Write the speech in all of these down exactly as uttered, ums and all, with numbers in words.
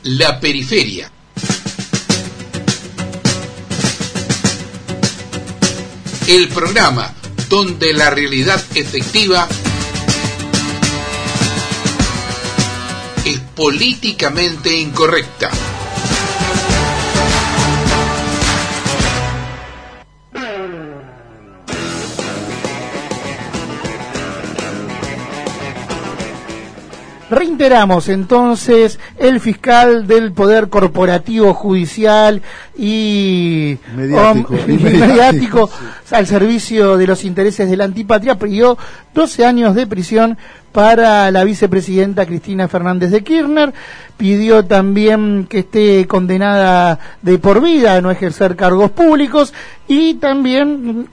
La Periferia. El programa donde la realidad efectiva es políticamente incorrecta. Reiteramos entonces el fiscal del Poder Corporativo Judicial y mediático, um, y mediático sí. al servicio de los intereses de la antipatria pidió doce años de prisión para la vicepresidenta Cristina Fernández de Kirchner, pidió también que esté condenada de por vida a no ejercer cargos públicos y también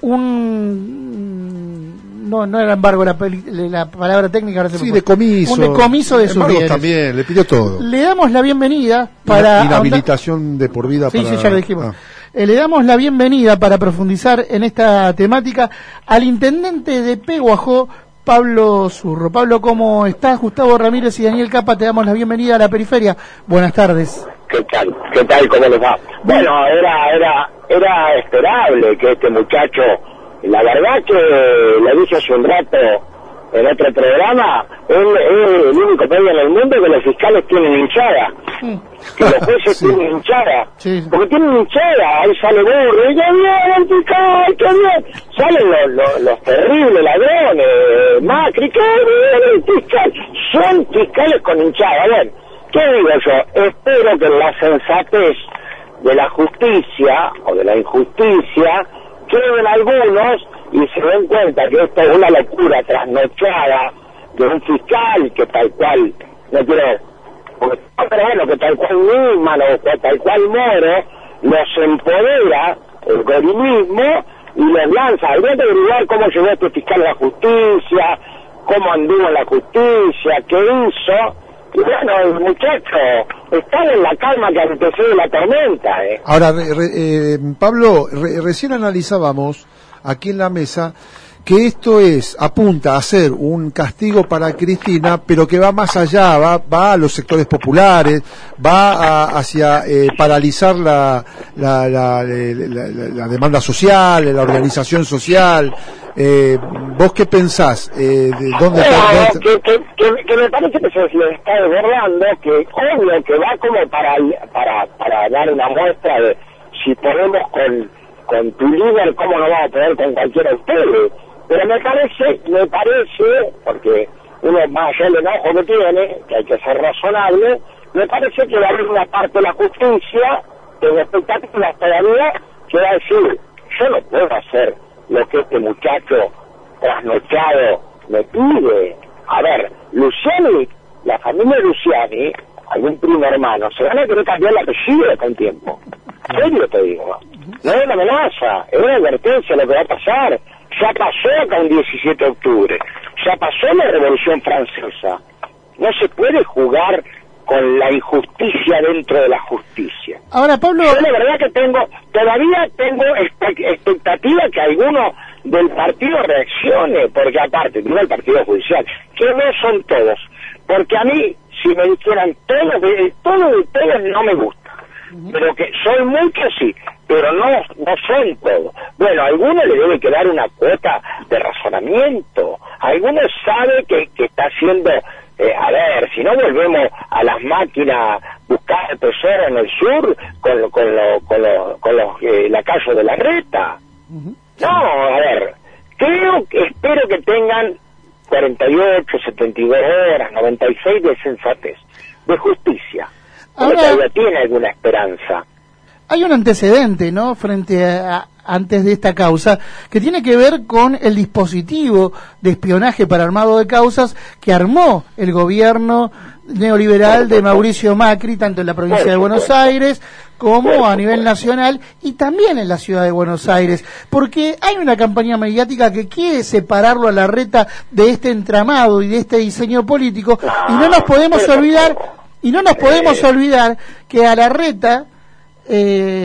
un... No, no era embargo la, la palabra técnica, ahora se sí, me decomiso. Un decomiso de sus bienes. También, le pidió todo. Le damos la bienvenida para... Inhabilitación de por vida sí, para... Sí, ya lo dijimos. Ah. Eh, le damos la bienvenida para profundizar en esta temática al intendente de Peguajó, Pablo Zurro. Pablo, ¿cómo estás? Gustavo Ramírez y Daniel Capa, te damos la bienvenida a La Periferia. Buenas tardes. ¿Qué tal? ¿Qué tal? ¿Cómo les va? Bueno, era, era, era esperable que este muchacho... La verdad que le dije hace un rato en otro programa, él es el único país en el mundo que los fiscales tienen hinchada, sí. que los jueces sí. tienen hinchada, sí. porque tienen hinchada, ahí sale burro, y ¡qué bien el fiscal, qué bien! Salen los, los, los terribles ladrones, Macri, ¡qué bien el fiscal! Son fiscales con hinchada. Bueno, ¿qué digo yo? Espero que la sensatez de la justicia, o de la injusticia, creen algunos y se den cuenta que esto es una locura trasnochada de un fiscal que tal cual, no quiero, porque, pero bueno, que tal cual Nisman o que tal cual Moro los empodera el gorimismo y los lanza. Habría que averiguar cómo llegó este fiscal a la justicia, cómo anduvo en la justicia, qué hizo. Y bueno, el muchacho está en la calma que antecede la tormenta. ¿eh? Ahora, re, re, eh, Pablo, re, recién analizábamos aquí en la mesa que esto es, apunta a ser un castigo para Cristina, pero que va más allá, va, va a los sectores populares, va a, hacia eh, paralizar la, la, la, la, la, la demanda social, la organización social. Eh, ¿Vos qué pensás? Eh, de ¿Dónde no, está? Que, que, que, que me parece que se le está desbordando, que obvio que va como para, para, para dar una muestra de si podemos con, con tu líder, cómo no vamos a poder con cualquiera de ustedes. Pero me parece, me parece, porque uno más allá del enojo que tiene, que hay que ser razonable, me parece que va a haber una parte de la justicia, de expectativas todavía, que va a decir, yo no puedo hacer lo que este muchacho trasnochado me pide. A ver, Luciani, la familia Luciani, algún primo hermano, se van a querer cambiar el apellido con tiempo. ¿En serio te digo? No es una amenaza, es una advertencia de lo que va a pasar. Ya pasó acá un diecisiete de octubre, ya pasó la Revolución Francesa. No se puede jugar con la injusticia dentro de la justicia. Ahora, Pablo... Yo la verdad que tengo, todavía tengo expectativa que alguno del partido reaccione, porque aparte, digo el partido judicial, que no son todos, porque a mí, si me dijeran todos de todos de todos no me gusta. Pero que son muchos sí, pero no no son todos. Bueno, a alguno le debe quedar una cuota de razonamiento. A alguno sabe que, que está haciendo, eh, a ver, si no volvemos a las máquinas buscar el tesoro en el sur con, con, lo, con, lo, con los, eh, la calle de la Reta. No, a ver, creo que espero que tengan cuarenta y ocho, setenta y dos horas, noventa y seis de sensatez, de justicia. Ahora, todavía tiene alguna esperanza. Hay un antecedente, ¿no?, frente a, a antes de esta causa, que tiene que ver con el dispositivo de espionaje para armado de causas que armó el gobierno neoliberal de Mauricio Macri, tanto en la provincia de Buenos Aires como a nivel nacional y también en la ciudad de Buenos Aires, porque hay una campaña mediática que quiere separarlo a Larreta de este entramado y de este diseño político, y no nos podemos olvidar y no nos podemos olvidar que a Larreta eh,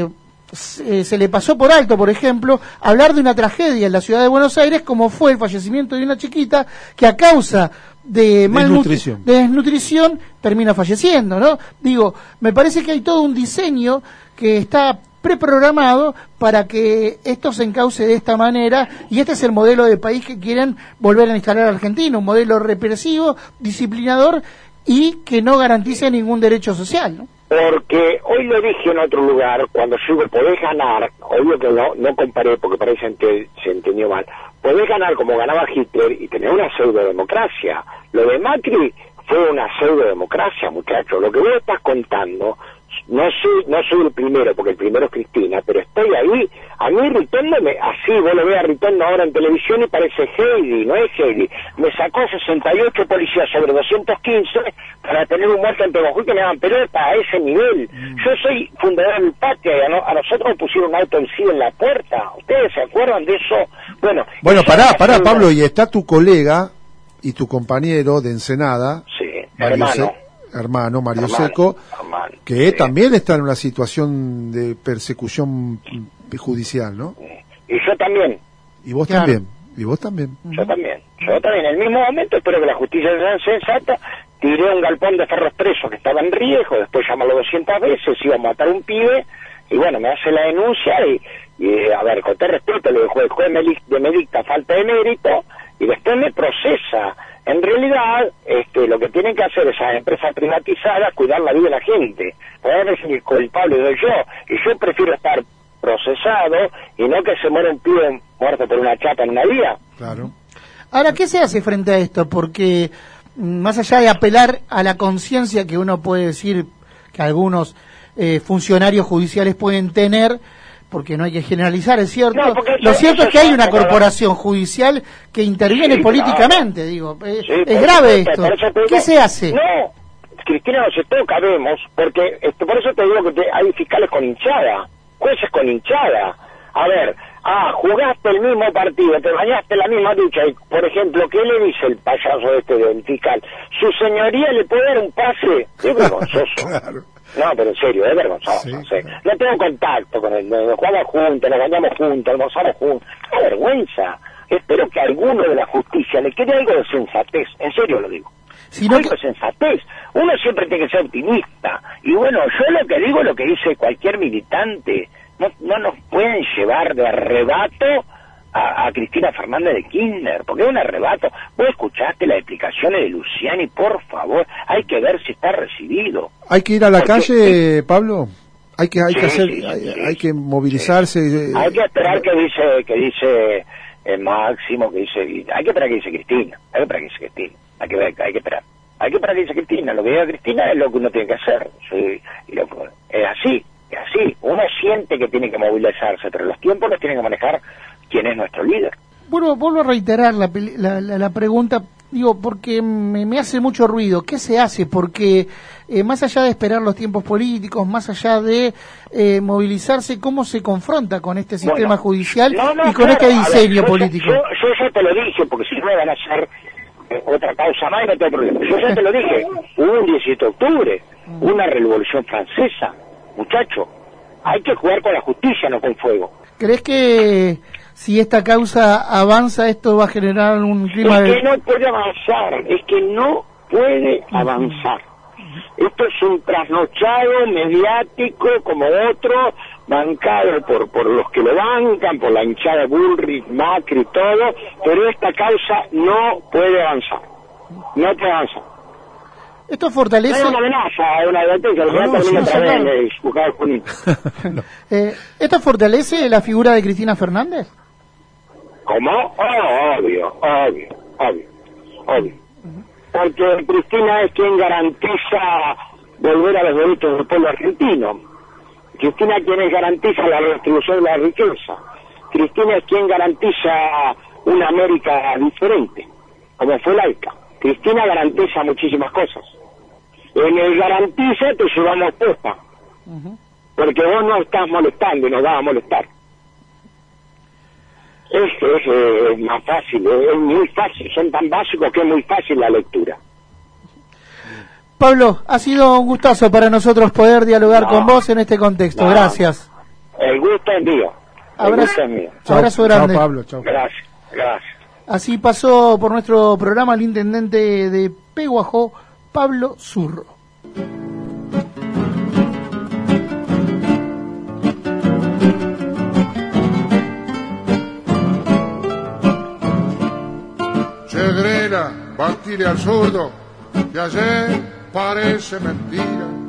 se, se le pasó por alto, por ejemplo, hablar de una tragedia en la ciudad de Buenos Aires como fue el fallecimiento de una chiquita que a causa de desnutrición. de desnutrición termina falleciendo, ¿no? Digo, me parece que hay todo un diseño que está preprogramado para que esto se encauce de esta manera, y este es el modelo de país que quieren volver a instalar a Argentina, un modelo represivo, disciplinador y que no garantice ningún derecho social, ¿no? Porque hoy lo dije en otro lugar, cuando yo digo podés ganar, obvio que no, no comparé porque parece que se entendió mal, podés ganar como ganaba Hitler y tener una pseudodemocracia. Lo de Macri fue una pseudodemocracia, muchachos. Lo que vos estás contando, no soy, no soy el primero, porque el primero es Cristina, pero estoy ahí. A mí Ritondo, me, así vos lo ves a Ritondo ahora en televisión y parece Heidi, no es Heidi. Me sacó sesenta y ocho policías sobre doscientos quince para tener un muerto en Pegojú que me daban pelota a ese nivel. Mm. Yo soy fundador del patria y a, no, a nosotros nos pusieron un auto en sí en la puerta. ¿Ustedes se acuerdan de eso? Bueno, bueno pará, pará, una... Pablo, y está tu colega y tu compañero de Ensenada, sí, Mario hermano. Se... hermano Mario hermano, Seco, hermano, que sí. también está en una situación de persecución judicial, ¿no? Y yo también. Y vos claro. también. Y vos también. Yo también. Yo también. En el mismo momento espero que la justicia sea sensata. Tiré un galpón de ferros presos que estaba en riesgo, después llamalo doscientas veces, iba a matar a un pibe, y bueno, me hace la denuncia, y, y a ver, con todo respeto, le dijo el juez de me dicta falta de mérito, y después me procesa. En realidad, este, lo que tienen que hacer esas empresas privatizadas, cuidar la vida de la gente. Podés decir que el culpable soy yo, y yo prefiero estar procesado y no que se muera un pibe muerto por una chapa en una vía. Claro. Ahora, ¿qué se hace frente a esto? Porque más allá de apelar a la conciencia que uno puede decir que algunos eh, funcionarios judiciales pueden tener, porque no hay que generalizar, es cierto. No, lo eso, cierto eso es que hay una corporación judicial que interviene sí, políticamente, claro. digo. Es, sí, es grave esto. Digo, ¿qué se hace? No, Cristina, no se toca, vemos, porque este, por eso te digo que te, hay fiscales con hinchada, jueces con hinchada. A ver, ah, jugaste el mismo partido, te bañaste la misma ducha, y por ejemplo, ¿qué le dice el payaso este del fiscal? Su señoría le puede dar un pase. Es vergonzoso. Claro. No, pero en serio, es vergonzoso. Sí, sí. No tengo contacto con él, nos jugamos juntos, nos bañamos juntos, almorzamos juntos. ¡Qué vergüenza! Espero que a alguno de la justicia le quede algo de sensatez, en serio lo digo. Si no algo que... de sensatez. Uno siempre tiene que ser optimista. Y bueno, yo lo que digo es lo que dice cualquier militante. No, no nos pueden llevar de arrebato a, a Cristina Fernández de Kirchner, porque es un arrebato. Vos escuchaste las explicaciones de Luciani, por favor, hay que ver si está recibido. Hay que ir a la porque, calle, eh, Pablo. Hay que hay sí, que hacer, sí, hay, sí, hay que movilizarse. Sí. Hay que esperar que dice que dice eh, Máximo, que dice, hay que esperar que dice Cristina, hay que esperar que dice Cristina, hay que ver, hay que esperar. Hay que esperar que dice Cristina, lo que diga Cristina es lo que uno tiene que hacer. Sí, y lo, es así. Así, uno siente que tiene que movilizarse, pero los tiempos los tiene que manejar quien es nuestro líder. Bueno, vuelvo a reiterar la, la, la, la pregunta, digo, porque me, me hace mucho ruido. ¿Qué se hace? Porque eh, más allá de esperar los tiempos políticos, más allá de eh, movilizarse, ¿cómo se confronta con este sistema bueno, judicial no, no, y con claro, este diseño ver, yo, político? Yo, yo ya te lo dije, porque si no me van a hacer eh, otra causa más y no tengo problema. Yo ya te lo dije, hubo un diecisiete de octubre, una revolución francesa. Muchacho, hay que jugar con la justicia, no con fuego. ¿Crees que si esta causa avanza, esto va a generar un clima es de...? Es que no puede avanzar, es que no puede avanzar. Esto es un trasnochado mediático como otro, bancado por, por los que lo bancan, por la hinchada Bullrich, Macri, todo, pero esta causa no puede avanzar, no puede avanzar. Esto fortalece... Es una amenaza, es una advertencia, lo que va a terminar otra vez de buscar Junín. eh, ¿Esto fortalece la figura de Cristina Fernández? ¿Cómo? Oh, obvio, obvio, obvio, obvio. Porque Cristina es quien garantiza volver a los derechos del pueblo argentino. Cristina es quien garantiza la redistribución de la riqueza. Cristina es quien garantiza una América diferente, como fue la ALCA. Cristina garantiza muchísimas cosas. En el garantiza te llevamos puesta. Uh-huh. Porque vos no estás molestando y nos vas a molestar. Es, es, es más fácil, es muy fácil. Son tan básicos que es muy fácil la lectura. Pablo, ha sido un gustazo para nosotros poder dialogar no. con vos en este contexto. No. Gracias. El gusto es mío. El Abrazo, gusto es mío. Chao, abrazo grande. Chao, Pablo. Chao. Gracias, gracias. Así pasó por nuestro programa el intendente de Peguajó, Pablo Zurro. Cedrera, batile al zurdo, de ayer parece mentira.